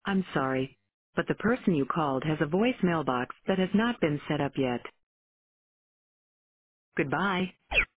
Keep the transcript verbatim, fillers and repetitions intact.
I'm sorry, but the person you called has a voice mailbox that has not been set up yet. Goodbye.